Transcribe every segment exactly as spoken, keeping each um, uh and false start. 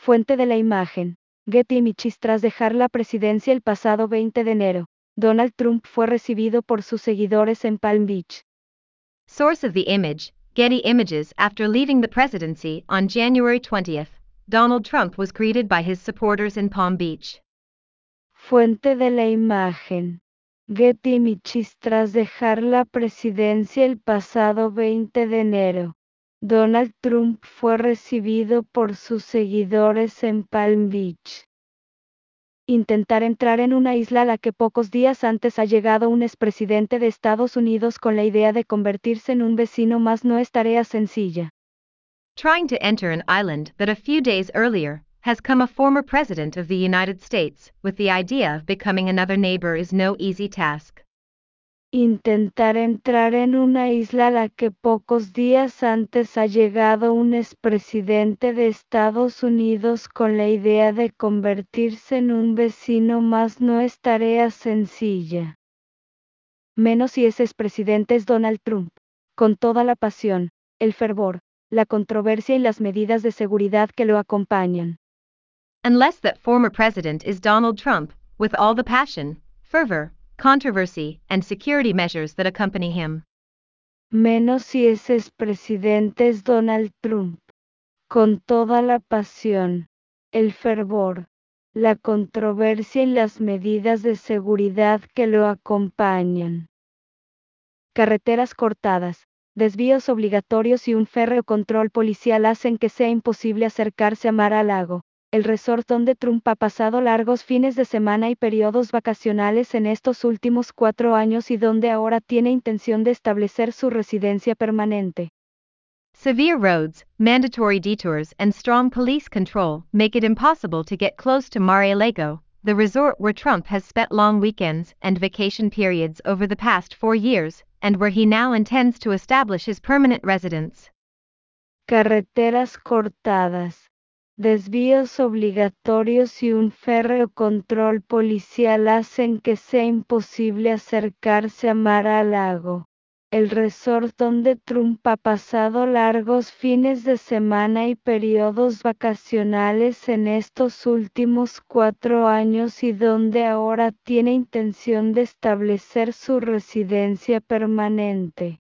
Fuente de la imagen. Getty Images. Tras dejar la presidencia el pasado veinte de enero, Donald Trump fue recibido por sus seguidores en Palm Beach. Source of the image, Getty Images. After leaving the presidency on January twentieth, Donald Trump was greeted by his supporters in Palm Beach. Fuente de la imagen. Getty Images. Tras dejar la presidencia el pasado veinte de enero, Donald Trump fue recibido por sus seguidores en Palm Beach. Intentar entrar en una isla a la que pocos días antes ha llegado un expresidente de Estados Unidos con la idea de convertirse en un vecino más no es tarea sencilla. Trying to enter an island that a few days earlier has come a former president of the United States with the idea of becoming another neighbor is no easy task. Intentar entrar en una isla a la que pocos días antes ha llegado un expresidente de Estados Unidos con la idea de convertirse en un vecino más no es tarea sencilla. Menos si ese expresidente es Donald Trump, con toda la pasión, el fervor, la controversia y las medidas de seguridad que lo acompañan. Unless that former president is Donald Trump, with all the passion, fervor, controversy, and security measures that accompany him. Menos si ese expresidente es Donald Trump, con toda la pasión, el fervor, la controversia y las medidas de seguridad que lo acompañan. Carreteras cortadas, desvíos obligatorios y un férreo control policial hacen que sea imposible acercarse a Mar-a-Lago, el resort donde Trump ha pasado largos fines de semana y periodos vacacionales en estos últimos cuatro años y donde ahora tiene intención de establecer su residencia permanente. Severe roads, mandatory detours, and strong police control make it impossible to get close to Mar-a-Lago, the resort where Trump has spent long weekends and vacation periods over the past four years, and where he now intends to establish his permanent residence. Carreteras cortadas, desvíos obligatorios y un férreo control policial hacen que sea imposible acercarse a Mar-a-Lago, el resort donde Trump ha pasado largos fines de semana y periodos vacacionales en estos últimos cuatro años y donde ahora tiene intención de establecer su residencia permanente.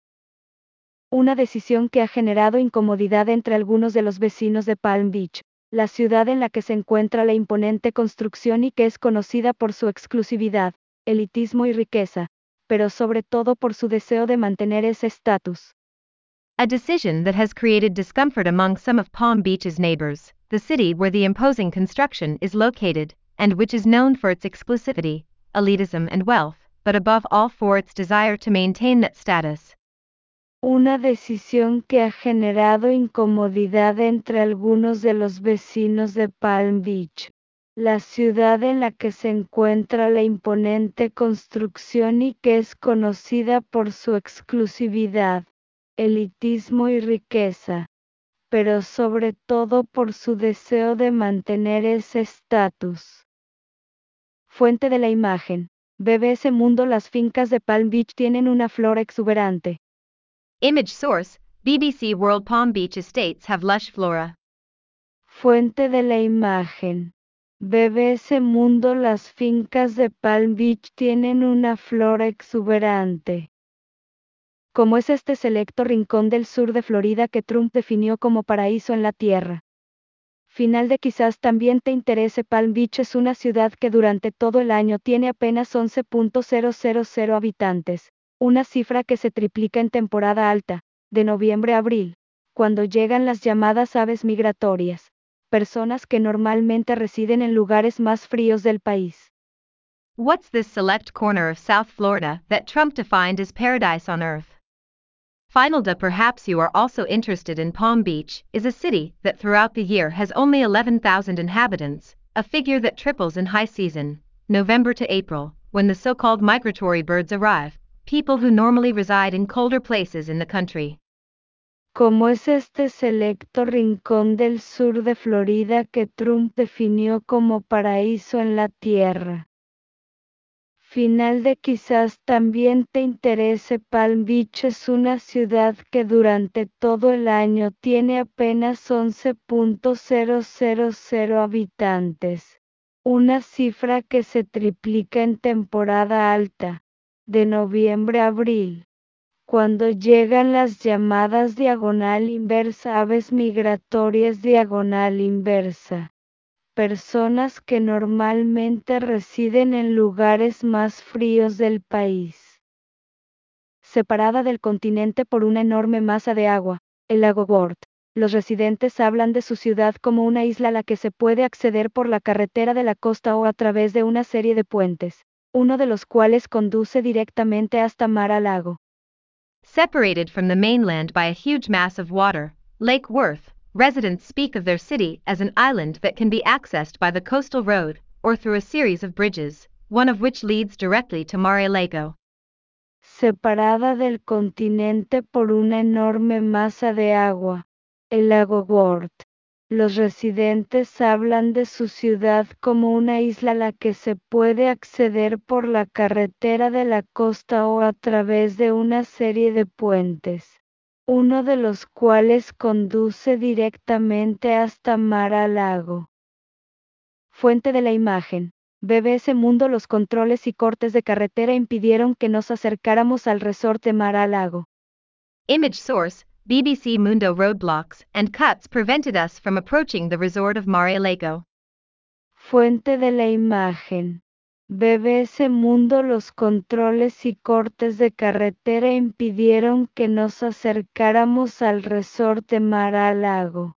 Una decisión que ha generado incomodidad entre algunos de los vecinos de Palm Beach, la ciudad en la que se encuentra la imponente construcción y que es conocida por su exclusividad, elitismo y riqueza, pero sobre todo por su deseo de mantener ese estatus. A decision that has created discomfort among some of Palm Beach's neighbors, the city where the imposing construction is located, and which is known for its exclusivity, elitism and wealth, but above all for its desire to maintain that status. Una decisión que ha generado incomodidad entre algunos de los vecinos de Palm Beach, la ciudad en la que se encuentra la imponente construcción y que es conocida por su exclusividad, elitismo y riqueza, pero sobre todo por su deseo de mantener ese estatus. Fuente de la imagen. B B S Mundo. Las fincas de Palm Beach tienen una flora exuberante. Image source, B B C World. Palm Beach estates have lush flora. Fuente de la imagen. B B S Mundo. Las fincas de Palm Beach tienen una flora exuberante. Como es este selecto rincón del sur de Florida que Trump definió como paraíso en la tierra. Final de quizás también te interese. Palm Beach es una ciudad que durante todo el año tiene apenas once punto cero cero cero habitantes, una cifra que se triplica en temporada alta, de noviembre a abril, cuando llegan las llamadas aves migratorias, personas que normalmente residen en lugares más fríos del país. What's this select corner of South Florida that Trump defined as paradise on earth? Finalda. Perhaps you are also interested in Palm Beach, is a city that throughout the year has only eleven thousand inhabitants, a figure that triples in high season, November to April, when the so-called migratory birds arrive, people who normally reside in colder places in the country. Como es este selecto rincón del sur de Florida que Trump definió como paraíso en la tierra. final de quizás también te interese. Palm Beach es una ciudad que durante todo el año tiene apenas once punto cero cero cero habitantes, una cifra que se triplica en temporada alta, de noviembre a abril, cuando llegan las llamadas diagonal inversa, aves migratorias diagonal inversa. Personas que normalmente residen en lugares más fríos del país. Separada del continente por una enorme masa de agua, el lago Ward, los residentes hablan de su ciudad como una isla a la que se puede acceder por la carretera de la costa o a través de una serie de puentes, uno de los cuales conduce directamente hasta Mar-a-Lago. Separated from the mainland by a huge mass of water, Lake Worth, residents speak of their city as an island that can be accessed by the coastal road, or through a series of bridges, one of which leads directly to Mar-a-Lago. Separada del continente por una enorme masa de agua, el lago Ward. Los residentes hablan de su ciudad como una isla a la que se puede acceder por la carretera de la costa o a través de una serie de puentes, uno de los cuales conduce directamente hasta Mar-a-Lago. Fuente de la imagen. B B S Mundo. Los controles y cortes de carretera impidieron que nos acercáramos al resort de Mar-a-Lago. Image source, B B C Mundo. Roadblocks and cuts prevented us from approaching the resort of Mar-a-Lago. Fuente de la imagen. B B S Mundo. Los controles y cortes de carretera impidieron que nos acercáramos al resort de Mar-a-Lago.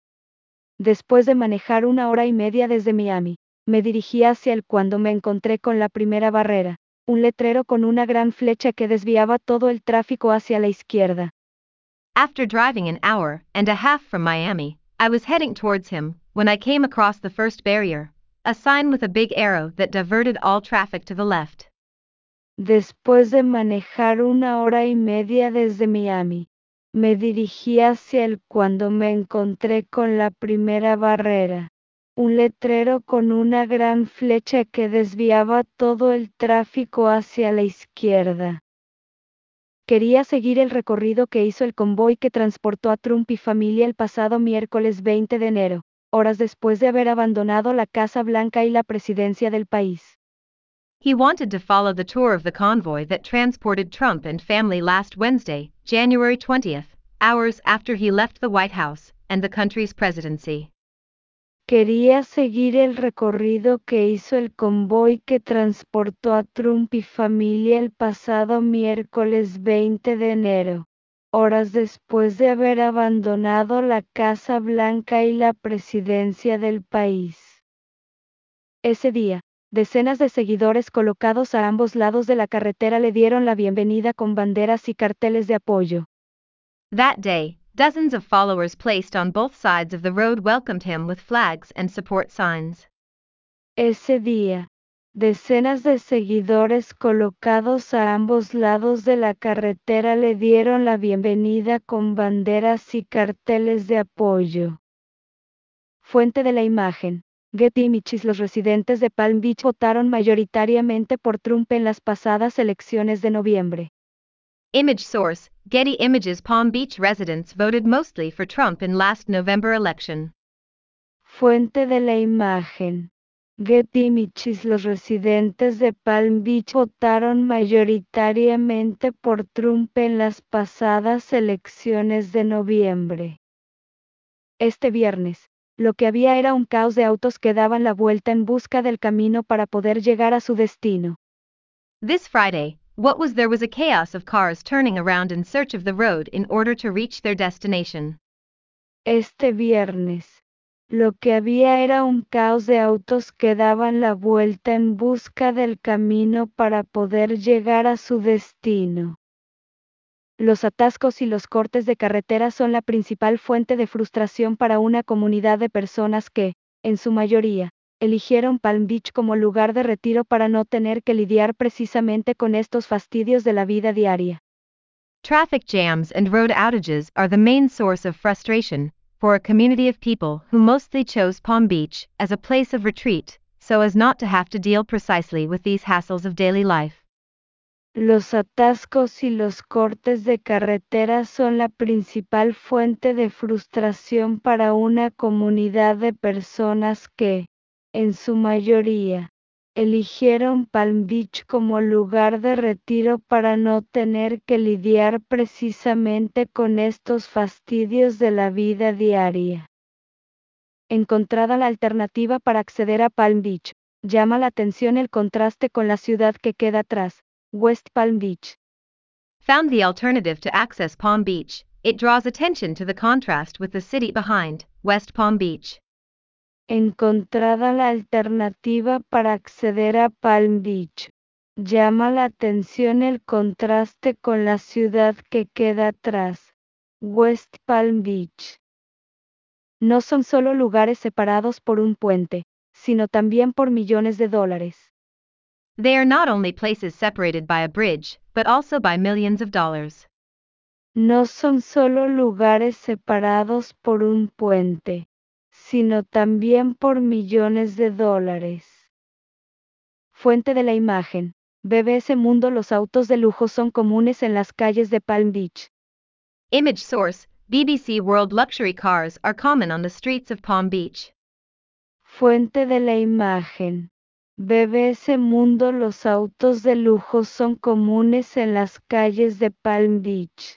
Después de manejar una hora y media desde Miami, me dirigí hacia él cuando me encontré con la primera barrera, un letrero con una gran flecha que desviaba todo el tráfico hacia la izquierda. After driving an hour and a half from Miami, I was heading towards him when I came across the first barrier, a sign with a big arrow that diverted all traffic to the left. Después de manejar una hora y media desde Miami, me dirigí hacia él cuando me encontré con la primera barrera, un letrero con una gran flecha que desviaba todo el tráfico hacia la izquierda. Quería seguir el recorrido que hizo el convoy que transportó a Trump y familia el pasado miércoles veinte de enero, horas después de haber abandonado la Casa Blanca y la presidencia del país. He wanted to follow the tour of the convoy that transported Trump and family last Wednesday, January twentieth, hours after he left the White House and the country's presidency. Quería seguir el recorrido que hizo el convoy que transportó a Trump y familia el pasado miércoles veinte de enero, horas después de haber abandonado la Casa Blanca y la presidencia del país. Ese día, decenas de seguidores colocados a ambos lados de la carretera le dieron la bienvenida con banderas y carteles de apoyo. That day, dozens of followers placed on both sides of the road welcomed him with flags and support signs. Ese día, decenas de seguidores colocados a ambos lados de la carretera le dieron la bienvenida con banderas y carteles de apoyo. Fuente de la imagen. Getty Images. Los residentes de Palm Beach votaron mayoritariamente por Trump en las pasadas elecciones de noviembre. Image source, Getty Images. Palm Beach residents voted mostly for Trump in last November election. Fuente de la imagen. Getty Images. Los residentes de Palm Beach votaron mayoritariamente por Trump en las pasadas elecciones de noviembre. Este viernes, lo que había era un caos de autos que daban la vuelta en busca del camino para poder llegar a su destino. This Friday, what was there was a chaos of cars turning around in search of the road in order to reach their destination. Este viernes, lo que había era un caos de autos que daban la vuelta en busca del camino para poder llegar a su destino. Los atascos y los cortes de carretera son la principal fuente de frustración para una comunidad de personas que, en su mayoría, eligieron Palm Beach como lugar de retiro para no tener que lidiar precisamente con estos fastidios de la vida diaria. Traffic jams and road outages are the main source of frustration for a community of people who mostly chose Palm Beach as a place of retreat, so as not to have to deal precisely with these hassles of daily life. Los atascos y los cortes de carretera son la principal fuente de frustración para una comunidad de personas que, en su mayoría, eligieron Palm Beach como lugar de retiro para no tener que lidiar precisamente con estos fastidios de la vida diaria. Encontrada la alternativa para acceder a Palm Beach, llama la atención el contraste con la ciudad que queda atrás, West Palm Beach. Found the alternative to access Palm Beach, it draws attention to the contrast with the city behind, West Palm Beach. Encontrada la alternativa para acceder a Palm Beach, llama la atención el contraste con la ciudad que queda atrás, West Palm Beach. No son solo lugares separados por un puente, sino también por millones de dólares. They are not only places separated by a bridge, but also by millions of dollars. No son solo lugares separados por un puente, sino también por millones de dólares. Fuente de la imagen. B B S Mundo. Los autos de lujo son comunes en las calles de Palm Beach. Image source, B B C World. Luxury cars are common on the streets of Palm Beach. Fuente de la imagen. B B S Mundo. Los autos de lujo son comunes en las calles de Palm Beach.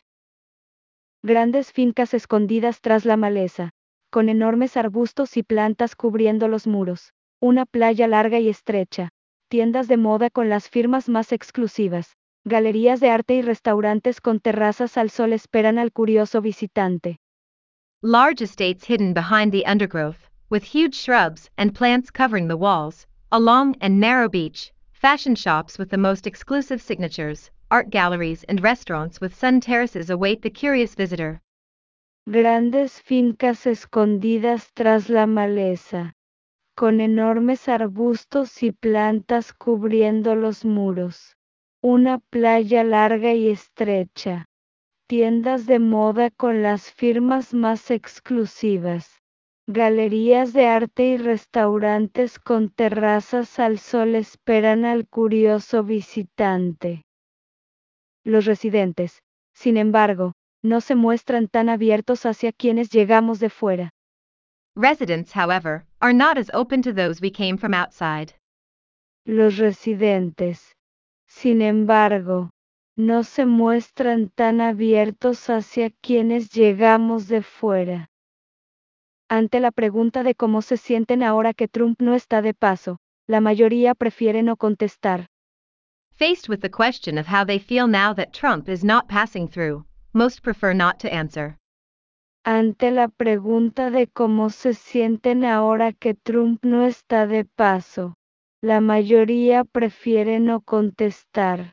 Grandes fincas escondidas tras la maleza, con enormes arbustos y plantas cubriendo los muros, una playa larga y estrecha, tiendas de moda con las firmas más exclusivas, galerías de arte y restaurantes con terrazas al sol esperan al curioso visitante. Large estates hidden behind the undergrowth, with huge shrubs and plants covering the walls, a long and narrow beach, fashion shops with the most exclusive signatures, art galleries and restaurants with sun terraces await the curious visitor. Grandes fincas escondidas tras la maleza, con enormes arbustos y plantas cubriendo los muros, una playa larga y estrecha, tiendas de moda con las firmas más exclusivas, galerías de arte y restaurantes con terrazas al sol esperan al curioso visitante. Los residentes, sin embargo, no se muestran tan abiertos hacia quienes llegamos de fuera. Residents, however, are not as open to those we came from outside. Los residentes, sin embargo, no se muestran tan abiertos hacia quienes llegamos de fuera. Ante la pregunta de cómo se sienten ahora que Trump no está de paso, la mayoría prefiere no contestar. Faced with the question of how they feel now that Trump is not passing through, most prefer not to answer. Ante la pregunta de cómo se sienten ahora que Trump no está de paso, la mayoría prefiere no contestar.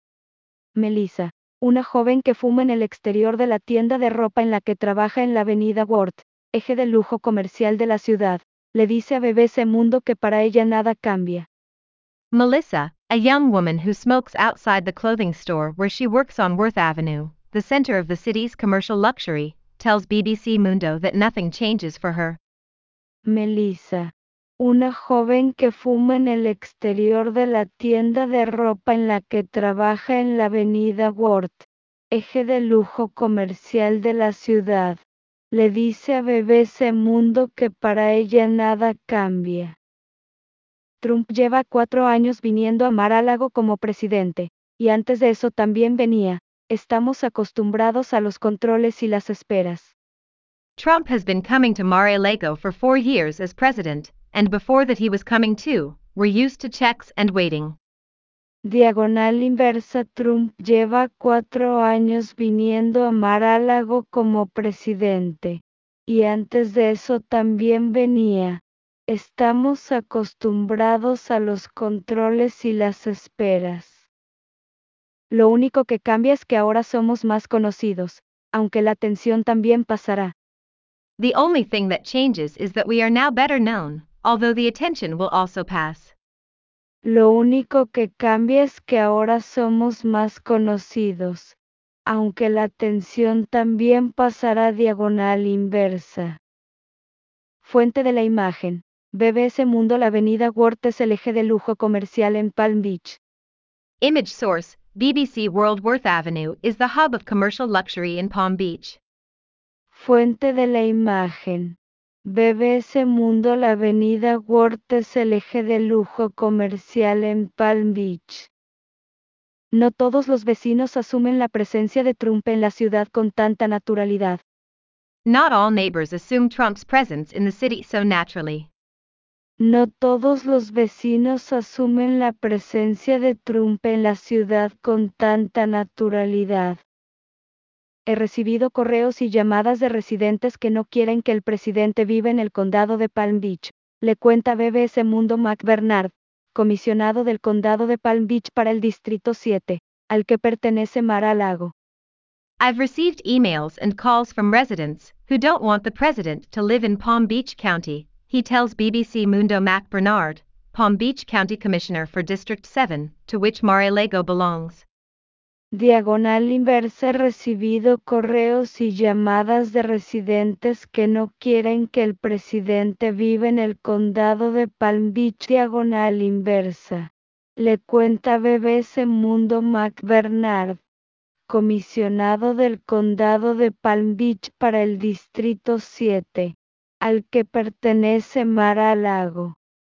Melissa, una joven que fuma en el exterior de la tienda de ropa en la que trabaja en la avenida Ward, eje de lujo comercial de la ciudad, le dice a B B C Mundo que para ella nada cambia. Melissa, a young woman who smokes outside the clothing store where she works on Worth Avenue, the center of the city's commercial luxury, tells B B C Mundo that nothing changes for her. Melissa, una joven que fuma en el exterior de la tienda de ropa en la que trabaja en la avenida Ward, eje de lujo comercial de la ciudad, le dice a B B C Mundo que para ella nada cambia. Trump lleva cuatro años viniendo a Mar-a-Lago como presidente, y antes de eso también venía. Estamos acostumbrados a los controles y las esperas. Trump has been coming to Mar-a-Lago for four years as president, and before that he was coming too. We're used to checks and waiting. Diagonal inversa. Trump lleva cuatro años viniendo a Mar-a-Lago como presidente, y antes de eso también venía. Estamos acostumbrados a los controles y las esperas. Lo único que cambia es que ahora somos más conocidos, aunque la atención también pasará. The only thing that changes is that we are now better known, although the attention will also pass. Lo único que cambia es que ahora somos más conocidos, aunque la atención también pasará. Diagonal inversa. Fuente de la imagen. B B S Mundo. La avenida Worth es el eje de lujo comercial en Palm Beach. Image source, B B C World. Worth Avenue is the hub of commercial luxury in Palm Beach. Fuente de la imagen. B B S Mundo. La avenida Worth es el eje de lujo comercial en Palm Beach. No todos los vecinos asumen la presencia de Trump en la ciudad con tanta naturalidad. Not all neighbors assume Trump's presence in the city so naturally. No todos los vecinos asumen la presencia de Trump en la ciudad con tanta naturalidad. He recibido correos y llamadas de residentes que no quieren que el presidente viva en el condado de Palm Beach, le cuenta B B S Mundo McBernard, comisionado del condado de Palm Beach para el Distrito siete, al que pertenece Mar-a-Lago. I've received emails and calls from residents who don't want the president to live in Palm Beach County, he tells B B C Mundo McBernard, Palm Beach County Commissioner for District seven, to which Mar-a-Lago belongs. Diagonal inversa. He recibido correos y llamadas de residentes que no quieren que el presidente viva en el condado de Palm Beach. Diagonal inversa. Le cuenta B B S Mundo McBernard, comisionado del condado de Palm Beach para el Distrito siete, al que pertenece Mar-a-Lago.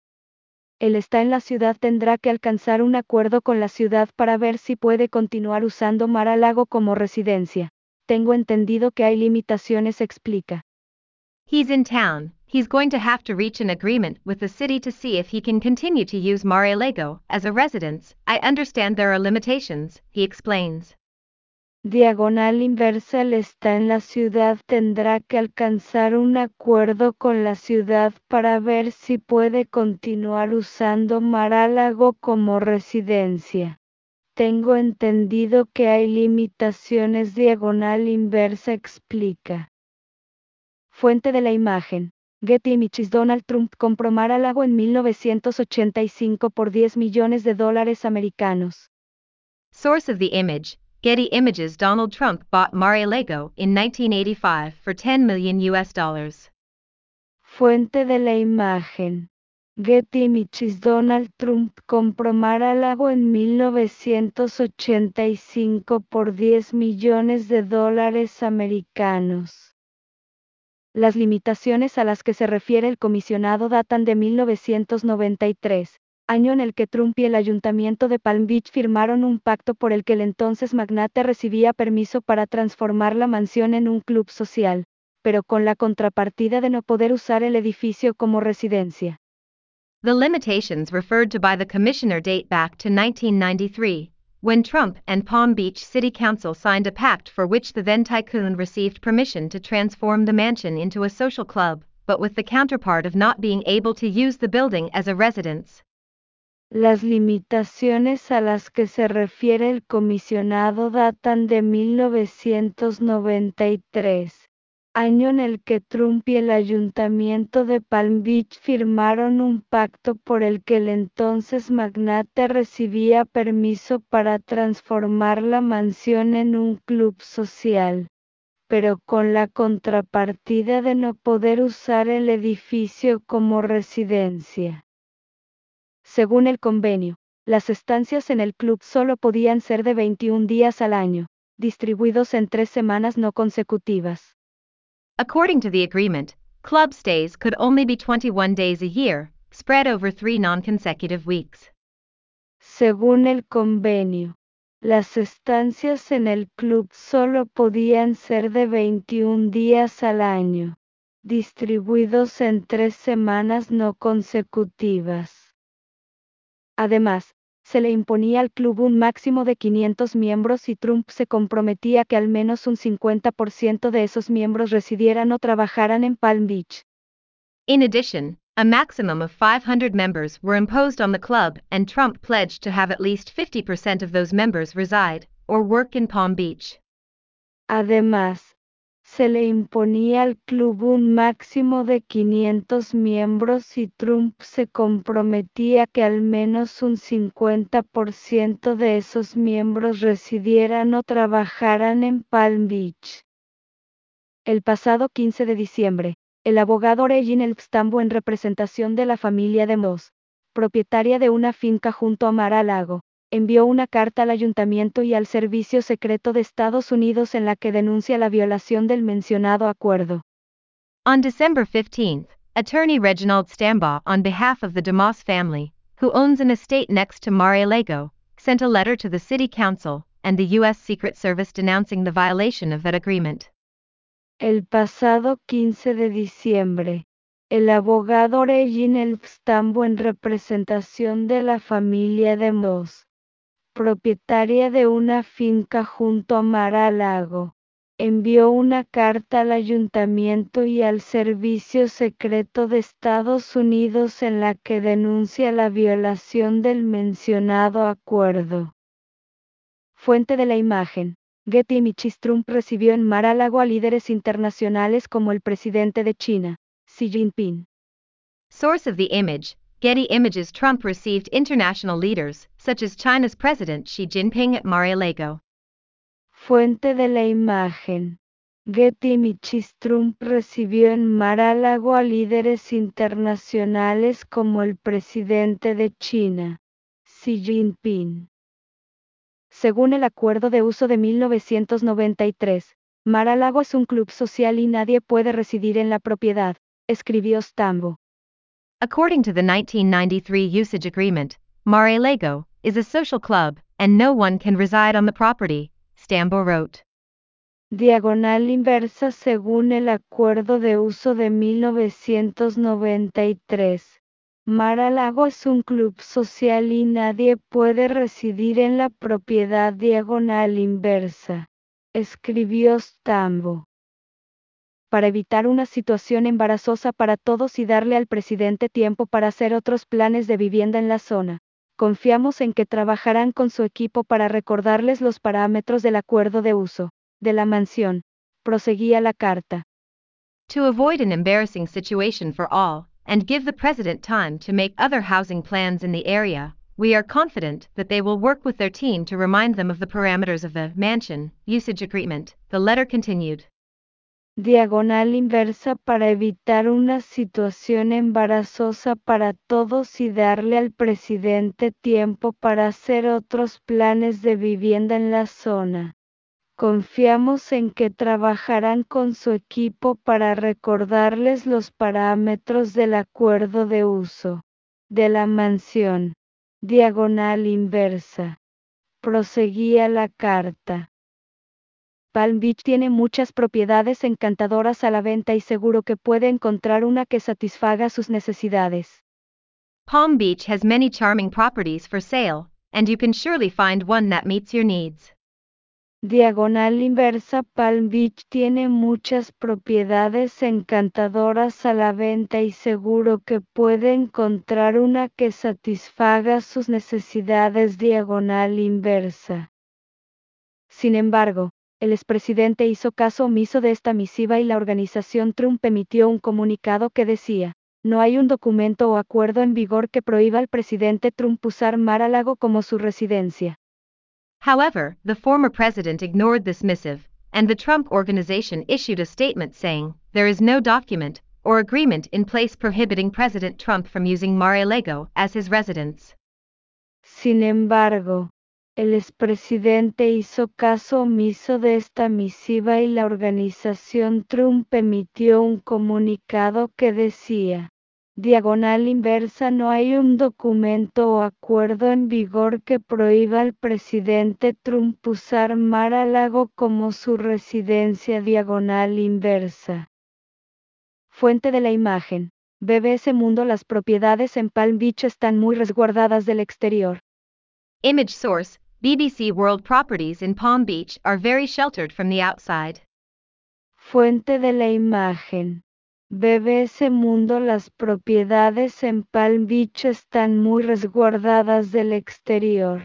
Él está en la ciudad. Tendrá que alcanzar un acuerdo con la ciudad para ver si puede continuar usando Mar-a-Lago como residencia. Tengo entendido que hay limitaciones, explica. He's in town. He's going to have to reach an agreement with the city to see if he can continue to use Mar-a-Lago as a residence. I understand there are limitations, he explains. Diagonal inversa. Él está en la ciudad. Tendrá que alcanzar un acuerdo con la ciudad para ver si puede continuar usando Mar-a-Lago como residencia. Tengo entendido que hay limitaciones. Diagonal inversa, explica. Fuente de la imagen. Getty Images. Donald Trump compró Mar-a-Lago en mil novecientos ochenta y cinco por diez millones de dólares americanos. Source of the image, Getty Images. Donald Trump bought Mar-a-Lago in nineteen eighty-five for ten million U S dollars. Fuente de la imagen. Getty Images. Donald Trump compró Mar-a-Lago en mil novecientos ochenta y cinco por diez millones de dólares americanos. Las limitaciones a las que se refiere el comisionado datan de mil novecientos noventa y tres, año en el que Trump y el ayuntamiento de Palm Beach firmaron un pacto por el que el entonces magnate recibía permiso para transformar la mansión en un club social, pero con la contrapartida de no poder usar el edificio como residencia. The limitations referred to by the commissioner date back to nineteen ninety-three, when Trump and Palm Beach City Council signed a pact for which the then tycoon received permission to transform the mansion into a social club, but with the counterpart of not being able to use the building as a residence. Las limitaciones a las que se refiere el comisionado datan de mil novecientos noventa y tres, año en el que Trump y el ayuntamiento de Palm Beach firmaron un pacto por el que el entonces magnate recibía permiso para transformar la mansión en un club social, pero con la contrapartida de no poder usar el edificio como residencia. Según el convenio, las estancias en el club solo podían ser de veintiún días al año, distribuidos en tres semanas no consecutivas. According to the agreement, club stays could only be twenty-one days a year, spread over three non-consecutive weeks. Según el convenio, las estancias en el club solo podían ser de veintiún días al año, distribuidos en tres semanas no consecutivas. Además, se le imponía al club un máximo de quinientos miembros y Trump se comprometía que al menos un cincuenta por ciento de esos miembros residieran o trabajaran en Palm Beach. In addition, a maximum of five hundred members were imposed on the club, and Trump pledged to have at least fifty percent of those members reside or work in Palm Beach. Además, se le imponía al club un máximo de quinientos miembros y Trump se comprometía que al menos un cincuenta por ciento de esos miembros residieran o trabajaran en Palm Beach. El pasado quince de diciembre, El abogado Reginald Stambo, en representación de la familia de Moss, propietaria de una finca junto a Mar-a-Lago, envió una carta al ayuntamiento y al Servicio Secreto de Estados Unidos en la que denuncia la violación del mencionado acuerdo. On December fifteenth, attorney Reginald Stambaugh, on behalf of the DeMoss family, who owns an estate next to Mar-a-Lago, sent a letter to the City Council and the U S Secret Service denouncing the violation of that agreement. El pasado quince de diciembre, el abogado Reginald Stambo, en representación de la familia de Moss, propietaria de una finca junto a Mar-a-Lago, envió una carta al ayuntamiento y al Servicio Secreto de Estados Unidos en la que denuncia la violación del mencionado acuerdo. Fuente de la imagen: Getty Images. Trump recibió en Mar-a-Lago a líderes internacionales como el presidente de China, Xi Jinping. Source of the image: Getty Images. Trump received international leaders, such as China's President Xi Jinping, at Mar-a-Lago. Fuente de la imagen: Getty Images. Trump recibió en Mar-a-Lago a líderes internacionales como el presidente de China, Xi Jinping. Según el Acuerdo de Uso de mil novecientos noventa y tres, Mar-a-Lago es un club social y nadie puede residir en la propiedad, escribió Stambo. According to the nineteen ninety-three Usage Agreement, Mar-a-Lago is a social club, and no one can reside on the property, Stambo wrote. Diagonal inversa. Según el Acuerdo de Uso de mil novecientos noventa y tres, Mar-a-Lago es un club social y nadie puede residir en la propiedad. Diagonal inversa, escribió Stambo. Para evitar una situación embarazosa para todos y darle al presidente tiempo para hacer otros planes de vivienda en la zona, confiamos en que trabajarán con su equipo para recordarles los parámetros del acuerdo de uso de la mansión, proseguía la carta. To avoid an embarrassing situation for all, and give the president time to make other housing plans in the area, we are confident that they will work with their team to remind them of the parameters of the mansion usage agreement, the letter continued. Diagonal inversa. Para evitar una situación embarazosa para todos y darle al presidente tiempo para hacer otros planes de vivienda en la zona, confiamos en que trabajarán con su equipo para recordarles los parámetros del acuerdo de uso de la mansión. Diagonal inversa, proseguía la carta. Palm Beach tiene muchas propiedades encantadoras a la venta y seguro que puede encontrar una que satisfaga sus necesidades. Palm Beach has many charming properties for sale, and you can surely find one that meets your needs. Diagonal inversa. Palm Beach tiene muchas propiedades encantadoras a la venta y seguro que puede encontrar una que satisfaga sus necesidades. Diagonal inversa. Sin embargo, el expresidente hizo caso omiso de esta misiva y la organización Trump emitió un comunicado que decía: no hay un documento o acuerdo en vigor que prohíba al presidente Trump usar Mar-a-Lago como su residencia. However, the former president ignored this missive, and the Trump Organization issued a statement saying, there is no document or agreement in place prohibiting President Trump from using Mar-a-Lago as his residence. Sin embargo, el expresidente hizo caso omiso de esta misiva y la organización Trump emitió un comunicado que decía: diagonal inversa. No hay un documento o acuerdo en vigor que prohíba al presidente Trump usar Mar-a-Lago como su residencia. Diagonal inversa. Fuente de la imagen: B B S Mundo. Las propiedades en Palm Beach están muy resguardadas del exterior. Image source: B B C World. Properties in Palm Beach are very sheltered from the outside. Fuente de la imagen: B B S Mundo. Las propiedades en Palm Beach están muy resguardadas del exterior.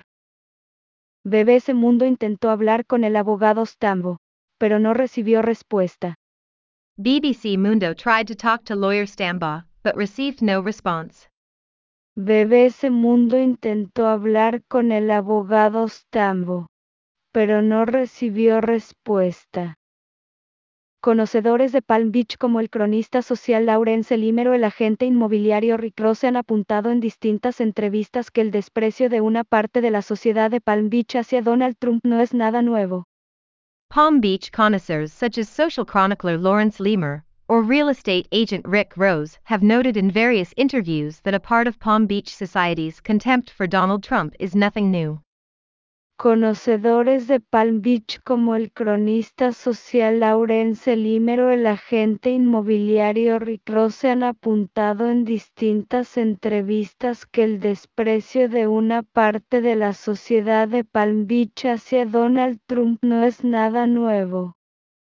B B S Mundo intentó hablar con el abogado Stambo, pero no recibió respuesta. B B C Mundo tried to talk to lawyer Stambaugh, but received no response. B B S Mundo intentó hablar con el abogado Stambo, pero no recibió respuesta. Conocedores de Palm Beach como el cronista social Lawrence Limer o el agente inmobiliario Rick Ross han apuntado en distintas entrevistas que el desprecio de una parte de la sociedad de Palm Beach hacia Donald Trump no es nada nuevo. Palm Beach connoisseurs such as social chronicler Lawrence Limer or real estate agent Rick Rose have noted in various interviews that a part of Palm Beach society's contempt for Donald Trump is nothing new. Conocedores de Palm Beach como el cronista social Lawrence Limer o el agente inmobiliario Rick Ross han apuntado en distintas entrevistas que el desprecio de una parte de la sociedad de Palm Beach hacia Donald Trump no es nada nuevo.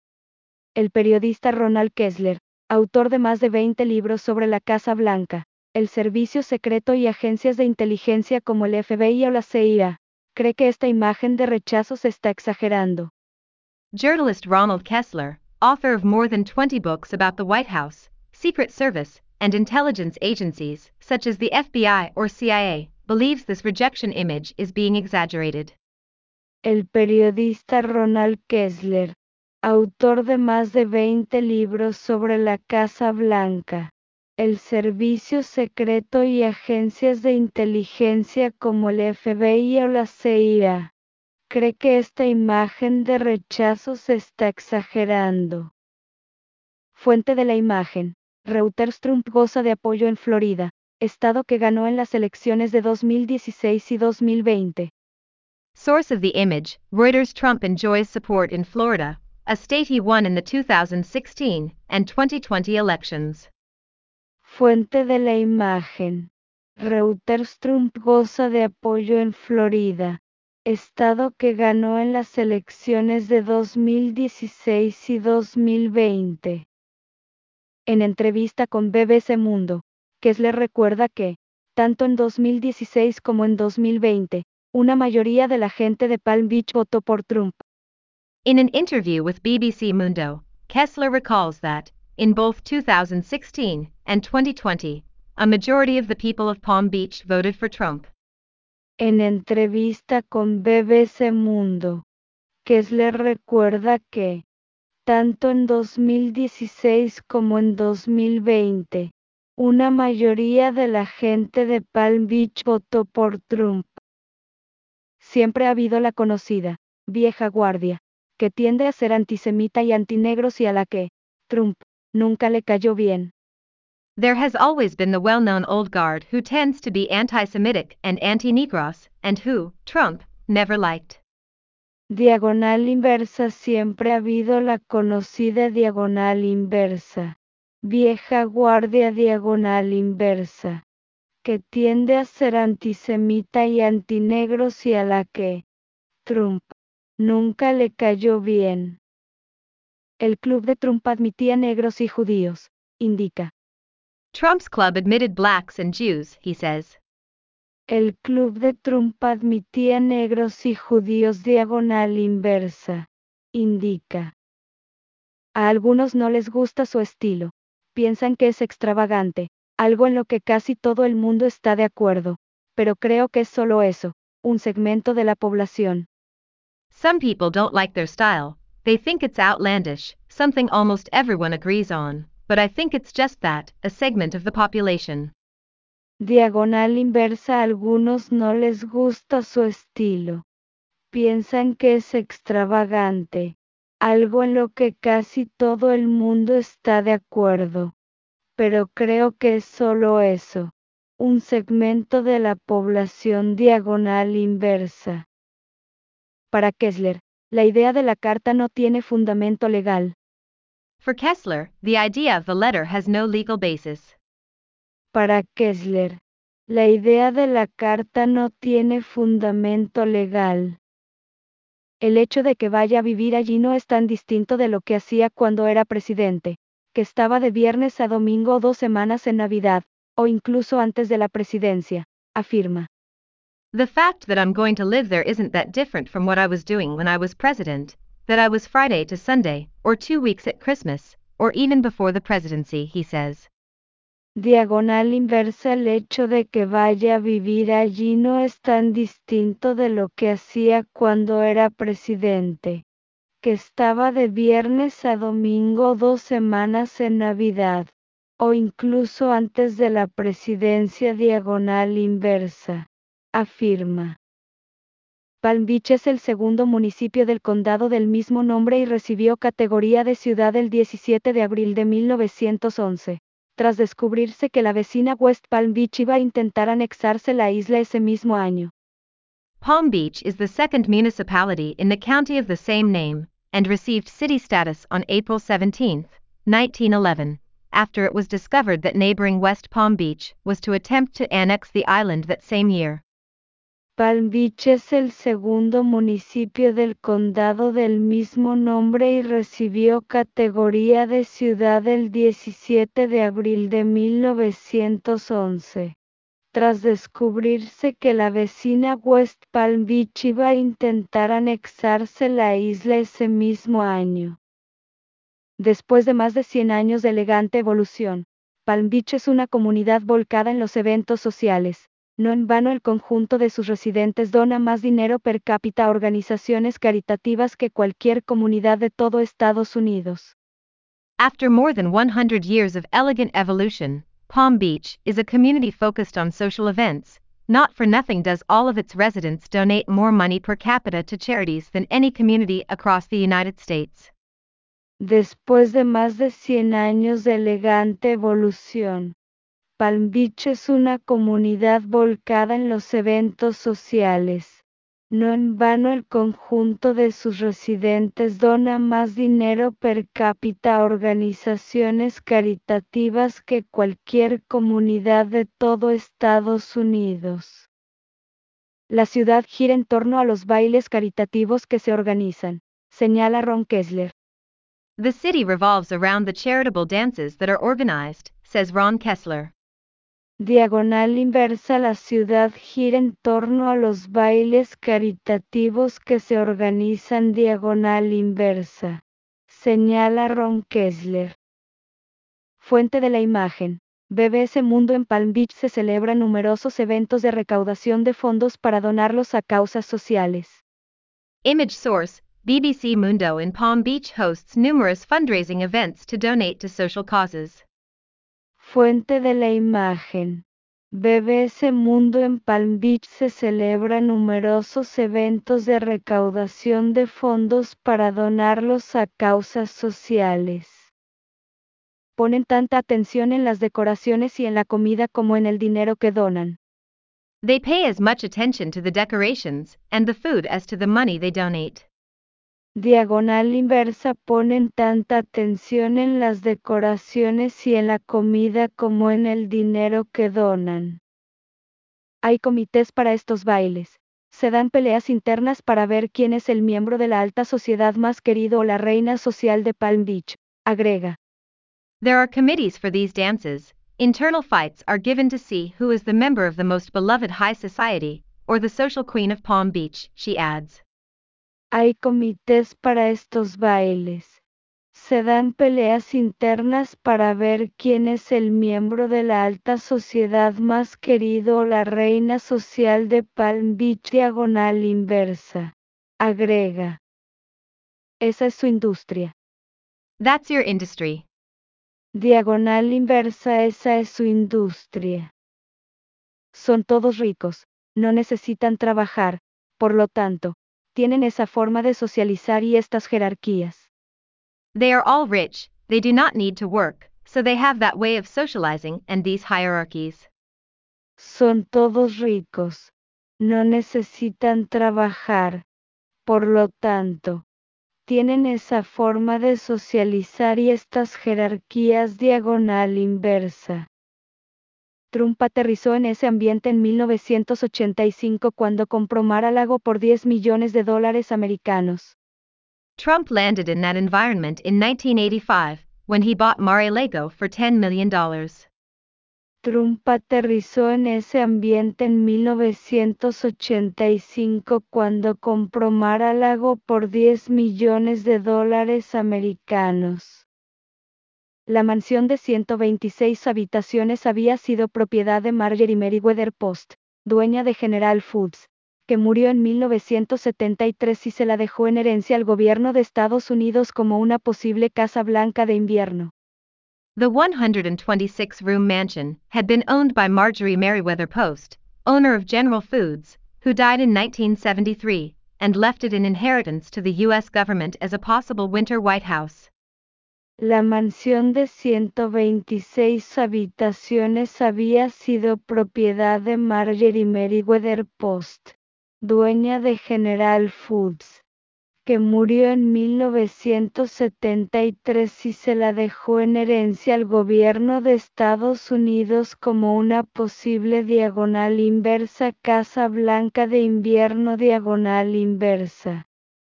El periodista Ronald Kessler, autor de más de veinte libros sobre la Casa Blanca, el servicio secreto y agencias de inteligencia como el F B I o la C I A, cree que esta imagen de rechazo se está exagerando. Journalist Ronald Kessler, author of more than twenty books about the White House, Secret Service, and intelligence agencies, such as the F B I or C I A, believes this rejection image is being exaggerated. El periodista Ronald Kessler, autor de más de veinte libros sobre la Casa Blanca, el servicio secreto y agencias de inteligencia como el F B I o la C I A, cree que esta imagen de rechazo se está exagerando. Fuente de la imagen: Reuters. Trump goza de apoyo en Florida, estado que ganó en las elecciones de dos mil dieciséis y dos mil veinte. Source of the image: Reuters. Trump enjoys support in Florida, a state he won in the two thousand sixteen and twenty twenty elections. Fuente de la imagen: Reuters. Trump goza de apoyo en Florida, estado que ganó en las elecciones de dos mil dieciséis y dos mil veinte. En entrevista con B B C Mundo, Kessler recuerda que, tanto en dos mil dieciséis como en dos mil veinte, una mayoría de la gente de Palm Beach votó por Trump. In an interview with B B C Mundo, Kessler recalls that, in both two thousand sixteen and twenty twenty, a majority of the people of Palm Beach voted for Trump. En entrevista con B B C Mundo, Kessler recuerda que, tanto en dos mil dieciséis como en dos mil veinte, una mayoría de la gente de Palm Beach votó por Trump. Siempre ha habido la conocida, vieja guardia, que tiende a ser antisemita y antinegros y a la que, Trump, nunca le cayó bien. There has always been the well-known old guard who tends to be anti-Semitic and anti-Negros, and who, Trump, never liked. Diagonal inversa. Siempre ha habido la conocida diagonal inversa, vieja guardia diagonal inversa, que tiende a ser antisemita y antinegros y a la que, Trump, nunca le cayó bien. El club de Trump admitía negros y judíos, indica. Trump's club admitted blacks and Jews, he says. El club de Trump admitía negros y judíos diagonal inversa, indica. A algunos no les gusta su estilo, piensan que es extravagante, algo en lo que casi todo el mundo está de acuerdo, pero creo que es solo eso, un segmento de la población. Some people don't like their style, they think it's outlandish, something almost everyone agrees on, but I think it's just that, a segment of the population. Diagonal inversa. A algunos no les gusta su estilo, piensan que es extravagante, algo en lo que casi todo el mundo está de acuerdo, pero creo que es solo eso, un segmento de la población. Diagonal inversa. Para Kessler, la idea de la carta no tiene fundamento legal. For Kessler, the idea of the letter has no legal basis. Para Kessler, la idea de la carta no tiene fundamento legal. El hecho de que vaya a vivir allí no es tan distinto de lo que hacía cuando era presidente, que estaba de viernes a domingo o dos semanas en Navidad, o incluso antes de la presidencia, afirma. The fact that I'm going to live there isn't that different from what I was doing when I was president, that I was Friday to Sunday, or two weeks at Christmas, or even before the presidency, he says. Diagonal inversa. El hecho de que vaya a vivir allí no es tan distinto de lo que hacía cuando era presidente, que estaba de viernes a domingo dos semanas en Navidad, o incluso antes de la presidencia diagonal inversa, afirma. Palm Beach es el segundo municipio del condado del mismo nombre y recibió categoría de ciudad el diecisiete de abril de mil novecientos once, tras descubrirse que la vecina West Palm Beach iba a intentar anexarse la isla ese mismo año. Palm Beach is the second municipality in the county of the same name, and received city status on April seventeenth, nineteen eleven, after it was discovered that neighboring West Palm Beach was to attempt to annex the island that same year. Palm Beach es el segundo municipio del condado del mismo nombre y recibió categoría de ciudad el diecisiete de abril de mil novecientos once, tras descubrirse que la vecina West Palm Beach iba a intentar anexarse la isla ese mismo año. Después de más de cien años de elegante evolución, Palm Beach es una comunidad volcada en los eventos sociales. No en vano el conjunto de sus residentes dona más dinero per cápita a organizaciones caritativas que cualquier comunidad de todo Estados Unidos. After more than one hundred years of elegant evolution, Palm Beach is a community focused on social events. Not for nothing does all of its residents donate more money per capita to charities than any community across the United States. Después de más de cien años de elegante evolución, Palm Beach es una comunidad volcada en los eventos sociales. No en vano el conjunto de sus residentes dona más dinero per cápita a organizaciones caritativas que cualquier comunidad de todo Estados Unidos. La ciudad gira en torno a los bailes caritativos que se organizan, señala Ron Kessler. The city revolves around the charitable dances that are organized, says Ron Kessler. Diagonal inversa. La ciudad gira en torno a los bailes caritativos que se organizan. Diagonal inversa, señala Ron Kessler. Fuente de la imagen. B B S Mundo. En Palm Beach se celebran numerosos eventos de recaudación de fondos para donarlos a causas sociales. Image source, B B C Mundo. In Palm Beach hosts numerous fundraising events to donate to social causes. Fuente de la imagen. B B S Mundo. En Palm Beach se celebran numerosos eventos de recaudación de fondos para donarlos a causas sociales. Ponen tanta atención en las decoraciones y en la comida como en el dinero que donan. They pay as much attention to the decorations and the food as to the money they donate. Diagonal inversa. Ponen tanta atención en las decoraciones y en la comida como en el dinero que donan. Hay comités para estos bailes. Se dan peleas internas para ver quién es el miembro de la alta sociedad más querido o la reina social de Palm Beach, agrega. There are committees for these dances. Internal fights are given to see who is the member of the most beloved high society, or the social queen of Palm Beach, she adds. Hay comités para estos bailes. Se dan peleas internas para ver quién es el miembro de la alta sociedad más querido o la reina social de Palm Beach. Diagonal inversa, agrega. Esa es su industria. That's your industry. Diagonal inversa. Esa es su industria. Son todos ricos, no necesitan trabajar, por lo tanto, tienen esa forma de socializar y estas jerarquías. They are all rich, they do not need to work, so they have that way of socializing and these hierarchies. Son todos ricos, no necesitan trabajar, por lo tanto, tienen esa forma de socializar y estas jerarquías. Diagonal inversa. Trump aterrizó en ese ambiente en mil novecientos ochenta y cinco cuando compró Mar-a-Lago por diez millones de dólares americanos. Trump landed in that environment in nineteen eighty-five, when he bought Mar-a-Lago for ten million dollars. Trump aterrizó en ese ambiente en mil novecientos ochenta y cinco cuando compró Mar-a-Lago por diez millones de dólares americanos. La mansión de ciento veintiséis habitaciones había sido propiedad de Marjorie Meriwether Post, dueña de General Foods, que murió en mil novecientos setenta y tres y se la dejó en herencia al gobierno de Estados Unidos como una posible Casa Blanca de invierno. The one hundred twenty-six room mansion had been owned by Marjorie Merriweather Post, owner of General Foods, who died in nineteen seventy-three, and left it in inheritance to the U S government as a possible winter White House. La mansión de ciento veintiséis habitaciones había sido propiedad de Marjorie Merriweather Post, dueña de General Foods, que murió en mil novecientos setenta y tres y se la dejó en herencia al gobierno de Estados Unidos como una posible diagonal inversa Casa Blanca de invierno diagonal inversa.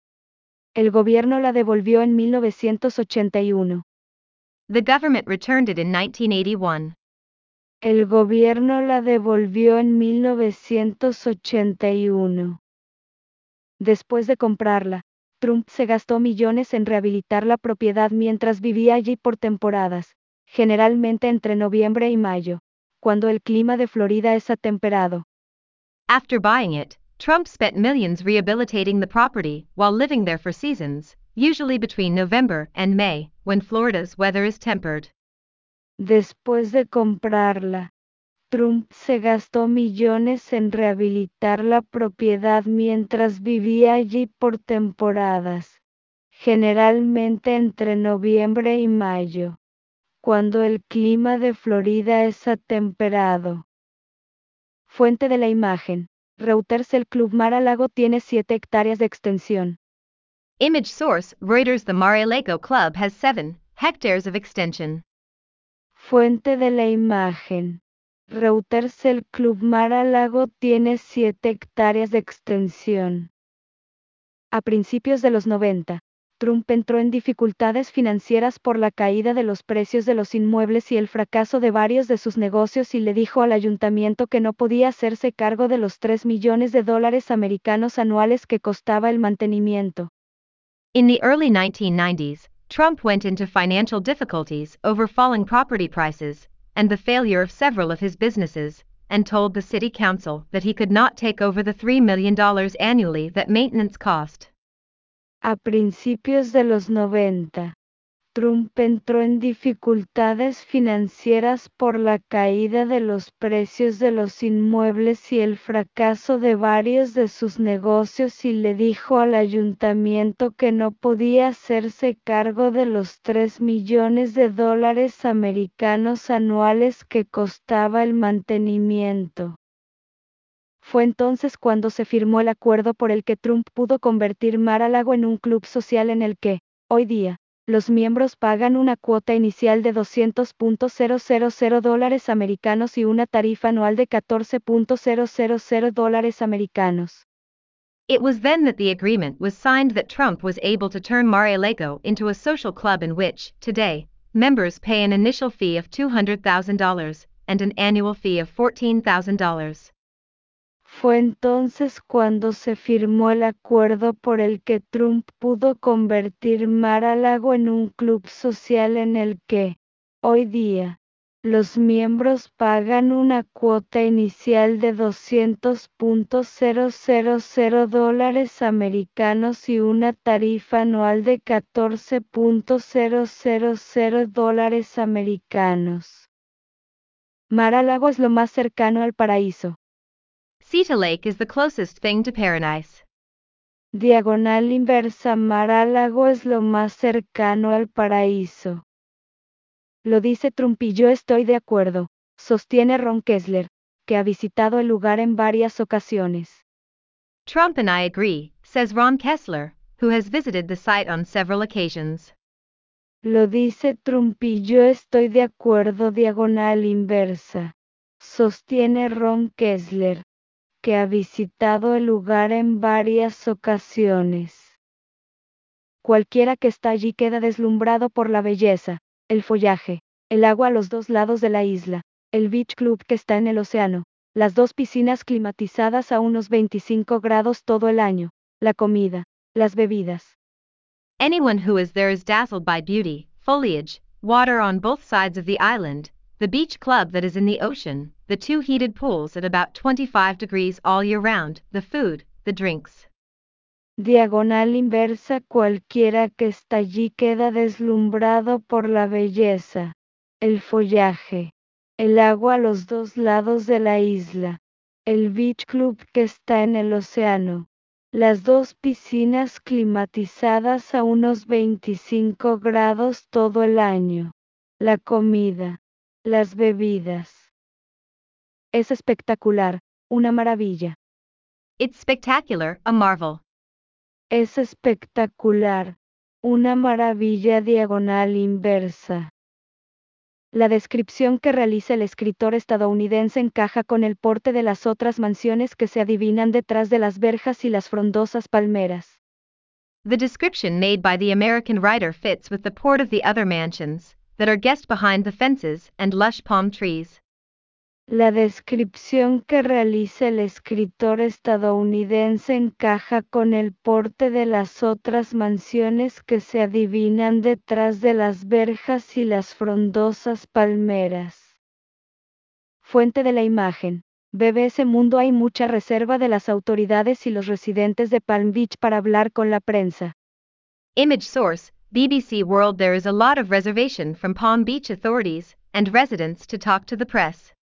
El gobierno la devolvió en mil novecientos ochenta y uno. The government returned it in nineteen eighty-one. El gobierno la devolvió en mil novecientos ochenta y uno. Después de comprarla, Trump se gastó millones en rehabilitar la propiedad mientras vivía allí por temporadas, generalmente entre noviembre y mayo, cuando el clima de Florida es atemperado. After buying it, Trump spent millions rehabilitating the property while living there for seasons, usually between November and May, when Florida's weather is tempered. Después de comprarla, Trump se gastó millones en rehabilitar la propiedad mientras vivía allí por temporadas, generalmente entre noviembre y mayo, cuando el clima de Florida es atemperado. Fuente de la imagen: Reuters. El Club Mar-a-Lago tiene siete hectáreas de extensión. Image source: Reuters. The Mar-a-Lago Club has seven hectares of extension. Fuente de la imagen: Reuters. El Club Mar-a-Lago tiene siete hectáreas de extensión. A principios de los noventa, Trump entró en dificultades financieras por la caída de los precios de los inmuebles y el fracaso de varios de sus negocios y le dijo al ayuntamiento que no podía hacerse cargo de los tres millones de dólares americanos anuales que costaba el mantenimiento. In the early nineteen nineties, Trump went into financial difficulties over falling property prices and the failure of several of his businesses, and told the city council that he could not take over the three million dollars annually that maintenance cost. A principios de los noventa, Trump entró en dificultades financieras por la caída de los precios de los inmuebles y el fracaso de varios de sus negocios y le dijo al ayuntamiento que no podía hacerse cargo de los tres millones de dólares americanos anuales que costaba el mantenimiento. Fue entonces cuando se firmó el acuerdo por el que Trump pudo convertir Mar-a-Lago en un club social en el que, hoy día, los miembros pagan una cuota inicial de doscientos mil dólares americanos y una tarifa anual de catorce mil dólares americanos. It was then that the agreement was signed that Trump was able to turn Mar-a-Lago into a social club in which, today, members pay an initial fee of two hundred thousand dollars and an annual fee of fourteen thousand dollars. Fue entonces cuando se firmó el acuerdo por el que Trump pudo convertir Mar-a-Lago en un club social en el que, hoy día, los miembros pagan una cuota inicial de doscientos mil dólares americanos y una tarifa anual de catorce mil dólares americanos. Mar-a-Lago es lo más cercano al paraíso. Cedar Lake is the closest thing to paradise. Diagonal inversa. Mar-a-Lago es lo más cercano al paraíso. Lo dice Trump y yo estoy de acuerdo, sostiene Ron Kessler, que ha visitado el lugar en varias ocasiones. Trump and I agree, says Ron Kessler, who has visited the site on several occasions. Lo dice Trump y yo estoy de acuerdo. Diagonal inversa, sostiene Ron Kessler, que ha visitado el lugar en varias ocasiones. Cualquiera que está allí queda deslumbrado por la belleza, el follaje, el agua a los dos lados de la isla, el beach club que está en el océano, las dos piscinas climatizadas a unos veinticinco grados todo el año, la comida, las bebidas. Anyone who is there is dazzled by beauty, foliage, water on both sides of the island, the beach club that is in the ocean, the two heated pools at about twenty-five degrees all year round, the food, the drinks. Diagonal inversa. Cualquiera que está allí queda deslumbrado por la belleza, el follaje, el agua a los dos lados de la isla, el beach club que está en el océano, las dos piscinas climatizadas a unos veinticinco grados todo el año, la comida, las bebidas. Es espectacular, una maravilla. It's spectacular, a marvel. Es espectacular, una maravilla. Diagonal inversa. La descripción que realiza el escritor estadounidense encaja con el porte de las otras mansiones que se adivinan detrás de las verjas y las frondosas palmeras. The description made by the American writer fits with the port of the other mansions, that are guessed behind the fences and lush palm trees. La descripción que realiza el escritor estadounidense encaja con el porte de las otras mansiones que se adivinan detrás de las verjas y las frondosas palmeras. Fuente de la imagen. B B S Mundo. Hay mucha reserva de las autoridades y los residentes de Palm Beach para hablar con la prensa. Image source, B B C World. There is a lot of reservation from Palm Beach authorities and residents to talk to the press.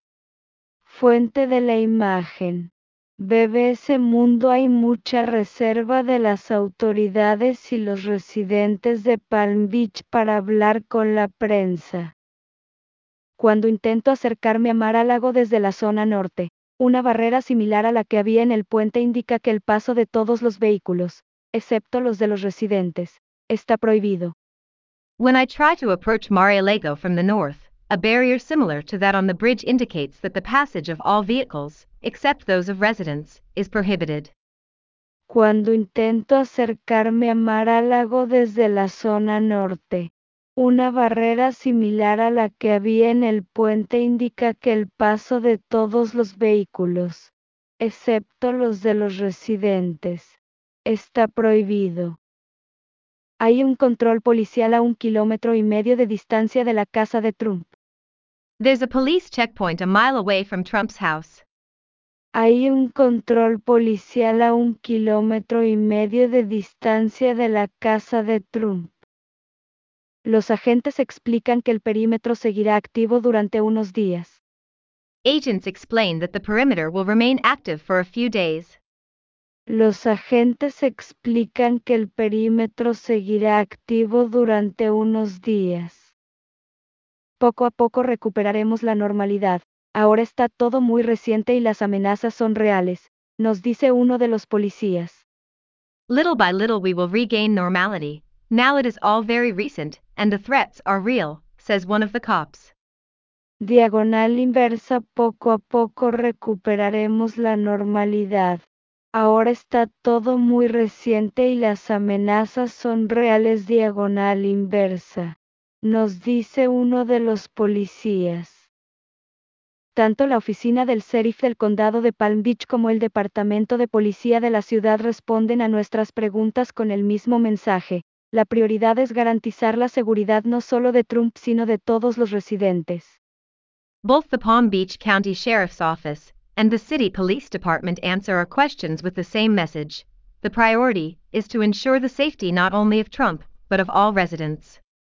Fuente de la imagen. B B S Mundo. Hay mucha reserva de las autoridades y los residentes de Palm Beach para hablar con la prensa. Cuando intento acercarme a Mar-a-Lago desde la zona norte, una barrera similar a la que había en el puente indica que el paso de todos los vehículos, excepto los de los residentes, está prohibido. When I try to approach Mar-a-Lago from the north, a barrier similar to that on the bridge indicates that the passage of all vehicles, except those of residents, is prohibited. Cuando intento acercarme a Mar-a-Lago desde la zona norte, una barrera similar a la que había en el puente indica que el paso de todos los vehículos, excepto los de los residentes, está prohibido. Hay un control policial a un kilómetro y medio de distancia de la casa de Trump. There's a police checkpoint a mile away from Trump's house. Hay un control policial a un kilómetro y medio de distancia de la casa de Trump. Los agentes explican que el perímetro seguirá activo durante unos días. Agents explain that the perimeter will remain active for a few days. Los agentes explican que el perímetro seguirá activo durante unos días. Poco a poco recuperaremos la normalidad. Ahora está todo muy reciente y las amenazas son reales, nos dice uno de los policías. Little by little we will regain normality. Now it is all very recent, and the threats are real, says one of the cops. Diagonal inversa. Poco a poco recuperaremos la normalidad. Ahora está todo muy reciente y las amenazas son reales. Diagonal inversa. Nos dice uno de los policías. Tanto la oficina del sheriff del condado de Palm Beach como el departamento de policía de la ciudad responden a nuestras preguntas con el mismo mensaje. La prioridad es garantizar la seguridad no solo de Trump sino de todos los residentes. Both the Palm Beach County Sheriff's Office and the City Police Department answer our questions with the same message. The priority is to ensure the safety not only of Trump, but of all residents.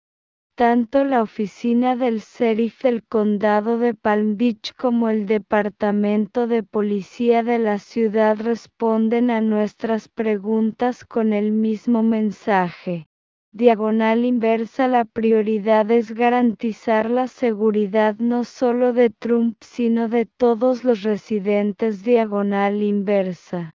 Tanto la oficina del sheriff del condado de Palm Beach como el departamento de policía de la ciudad responden a nuestras preguntas con el mismo mensaje. Diagonal inversa. La prioridad es garantizar la seguridad no solo de Trump sino de todos los residentes. Diagonal inversa.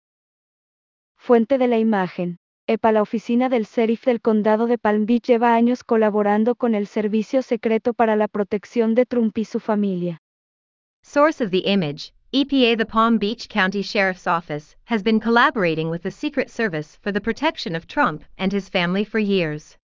Fuente de la imagen. E P A. La oficina del sheriff del condado de Palm Beach lleva años colaborando con el Servicio Secreto para la Protección de Trump y su familia. Source of the image, E P A. The Palm Beach County Sheriff's Office has been collaborating with the Secret Service for the protection of Trump and his family for years.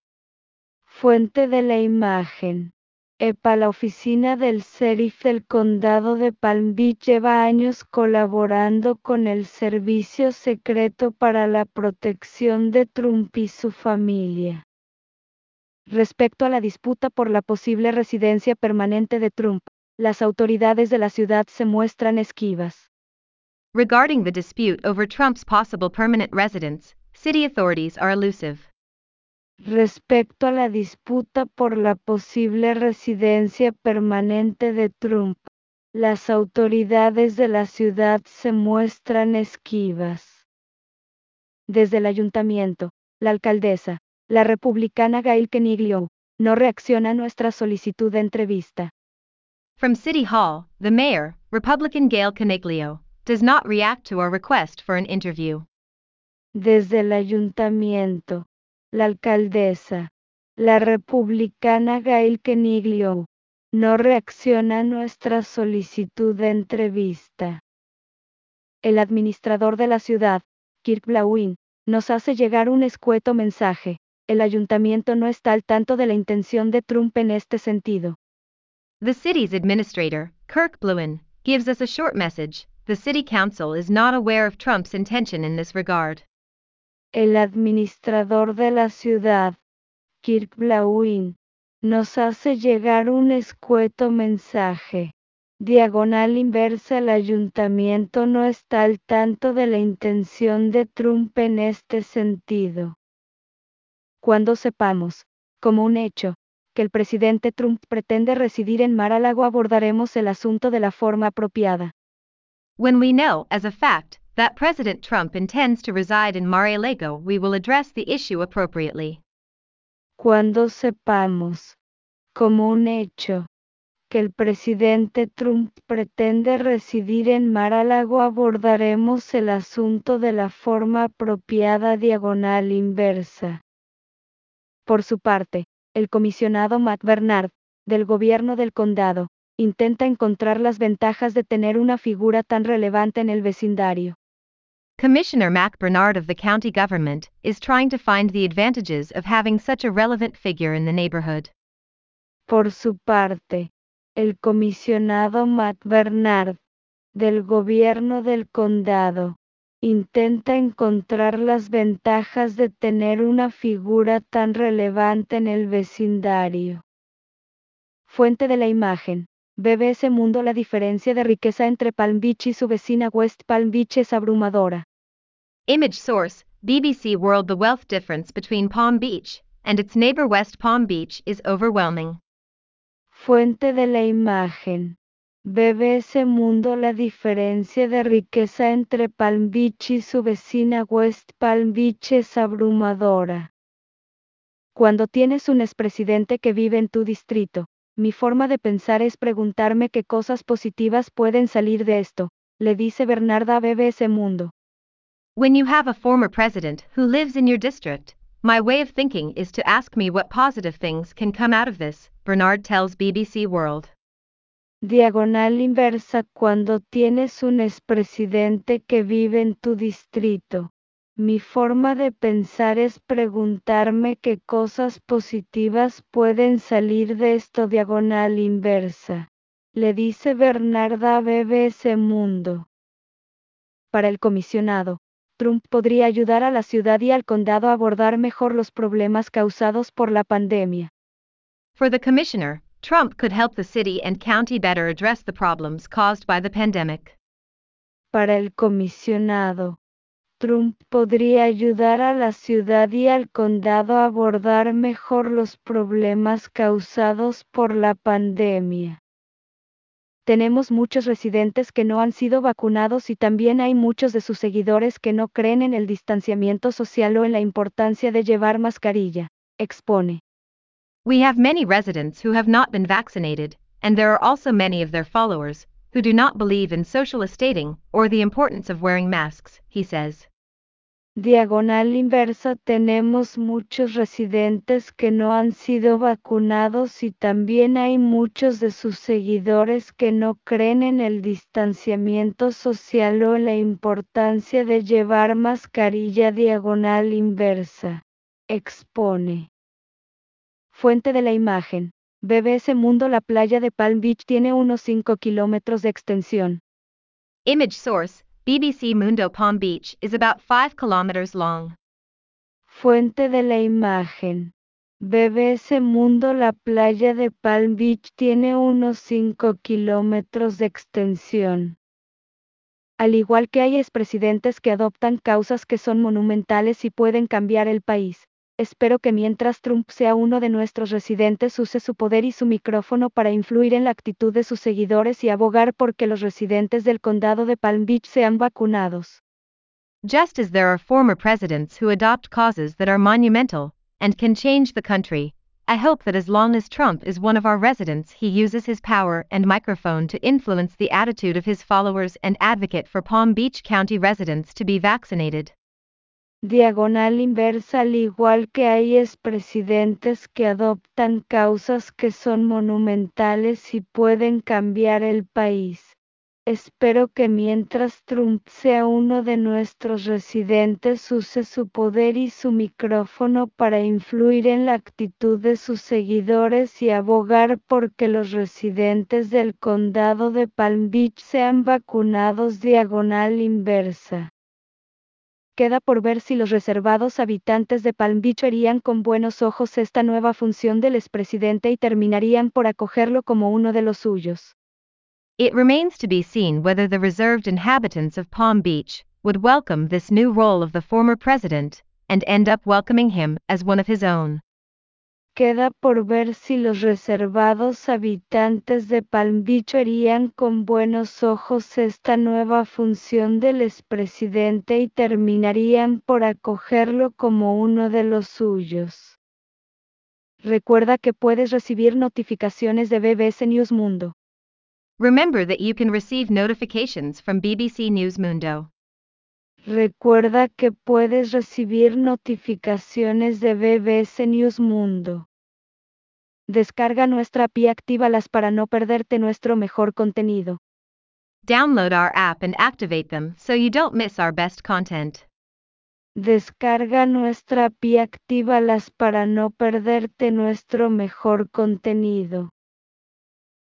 Fuente de la imagen. E P A. La oficina del sheriff del condado de Palm Beach lleva años colaborando con el Servicio Secreto para la Protección de Trump y su familia. Respecto a la disputa por la posible residencia permanente de Trump, las autoridades de la ciudad se muestran esquivas. Regarding the dispute over Trump's possible permanent residence, city authorities are elusive. Respecto a la disputa por la posible residencia permanente de Trump, las autoridades de la ciudad se muestran esquivas. Desde el ayuntamiento, la alcaldesa, la republicana Gail Caniglio, no reacciona a nuestra solicitud de entrevista. From City Hall, the mayor, Republican Gail Caniglio, does not react to our request for an interview. Desde el ayuntamiento, la alcaldesa, la republicana Gail Caniglio, no reacciona a nuestra solicitud de entrevista. El administrador de la ciudad, Kirk Blauin, nos hace llegar un escueto mensaje. El ayuntamiento no está al tanto de la intención de Trump en este sentido. The city's administrator, Kirk Blauin, gives us a short message. The city council is not aware of Trump's intention in this regard. El administrador de la ciudad, Kirk Blauin, nos hace llegar un escueto mensaje. Diagonal inversa. El ayuntamiento no está al tanto de la intención de Trump en este sentido. Cuando sepamos, como un hecho, que el presidente Trump pretende residir en Mar-a-Lago, abordaremos el asunto de la forma apropiada. When we know, as a fact, that President Trump intends to reside in Mar-a-Lago, we will address the issue appropriately. Cuando sepamos, como un hecho, que el presidente Trump pretende residir en Mar-a-Lago, abordaremos el asunto de la forma apropiada. Diagonal inversa. Por su parte, el comisionado Matt Bernard, del gobierno del condado, intenta encontrar las ventajas de tener una figura tan relevante en el vecindario. Commissioner Mac Bernard of the county government is trying to find the advantages of having such a relevant figure in the neighborhood. Por su parte, el comisionado Matt Bernard, del gobierno del condado, intenta encontrar las ventajas de tener una figura tan relevante en el vecindario. Fuente de la imagen. B B S Mundo. La diferencia de riqueza entre Palm Beach y su vecina West Palm Beach es abrumadora. Image source, B B C World. The wealth difference between Palm Beach and its neighbor West Palm Beach is overwhelming. Fuente de la imagen. B B S Mundo. La diferencia de riqueza entre Palm Beach y su vecina West Palm Beach es abrumadora. Cuando tienes un expresidente que vive en tu distrito, mi forma de pensar es preguntarme qué cosas positivas pueden salir de esto, le dice Bernarda a B B S Mundo. When you have a former president who lives in your district, my way of thinking is to ask me what positive things can come out of this, Bernard tells B B C World. Diagonal inversa. Cuando tienes un expresidente que vive en tu distrito, mi forma de pensar es preguntarme qué cosas positivas pueden salir de esto. Diagonal inversa. Le dice Bernarda a B B S Mundo. Para el comisionado, Trump podría ayudar a la ciudad y al condado a abordar mejor los problemas causados por la pandemia. For the commissioner, Trump could help the city and county better address the problems caused by the pandemic. Para el comisionado, Trump podría ayudar a la ciudad y al condado a abordar mejor los problemas causados por la pandemia. Tenemos muchos residentes que no han sido vacunados y también hay muchos de sus seguidores que no creen en el distanciamiento social o en la importancia de llevar mascarilla, expone. We have many residents who have not been vaccinated, and there are also many of their followers who do not believe in social distancing or the importance of wearing masks, he says. Diagonal inversa. Tenemos muchos residentes que no han sido vacunados y también hay muchos de sus seguidores que no creen en el distanciamiento social o en la importancia de llevar mascarilla. Diagonal inversa. Expone. Fuente de la imagen. B B S Mundo. La playa de Palm Beach tiene unos cinco kilómetros de extensión. Image source, B B C Mundo. Palm Beach is about five kilometers long. Fuente de la imagen. B B C Mundo. La playa de Palm Beach tiene unos cinco kilómetros de extensión. Al igual que hay expresidentes que adoptan causas que son monumentales y pueden cambiar el país, espero que mientras Trump sea uno de nuestros residentes use su poder y su micrófono para influir en la actitud de sus seguidores y abogar por que los residentes del condado de Palm Beach sean vacunados. Just as there are former presidents who adopt causes that are monumental and can change the country, I hope that as long as Trump is one of our residents, he uses his power and microphone to influence the attitude of his followers and advocate for Palm Beach County residents to be vaccinated. Diagonal inversa. Al igual que hay expresidentes que adoptan causas que son monumentales y pueden cambiar el país, espero que mientras Trump sea uno de nuestros residentes use su poder y su micrófono para influir en la actitud de sus seguidores y abogar por que los residentes del condado de Palm Beach sean vacunados. Diagonal inversa. Queda por ver si los reservados habitantes de Palm Beach verían con buenos ojos esta nueva función del expresidente y terminarían por acogerlo como uno de los suyos. It remains to be seen whether the reserved inhabitants of Palm Beach would welcome this new role of the former president and end up welcoming him as one of his own. Queda por ver si los reservados habitantes de Palm Beach verían con buenos ojos esta nueva función del expresidente y terminarían por acogerlo como uno de los suyos. Recuerda que puedes recibir notificaciones de B B C News Mundo. Remember that you can receive notifications from B B C News Mundo. Recuerda que puedes recibir notificaciones de B B C News Mundo. Descarga nuestra app y actívalas para no perderte nuestro mejor contenido. Download our app and activate them so you don't miss our best content. Descarga nuestra app y actívalas para no perderte nuestro mejor contenido.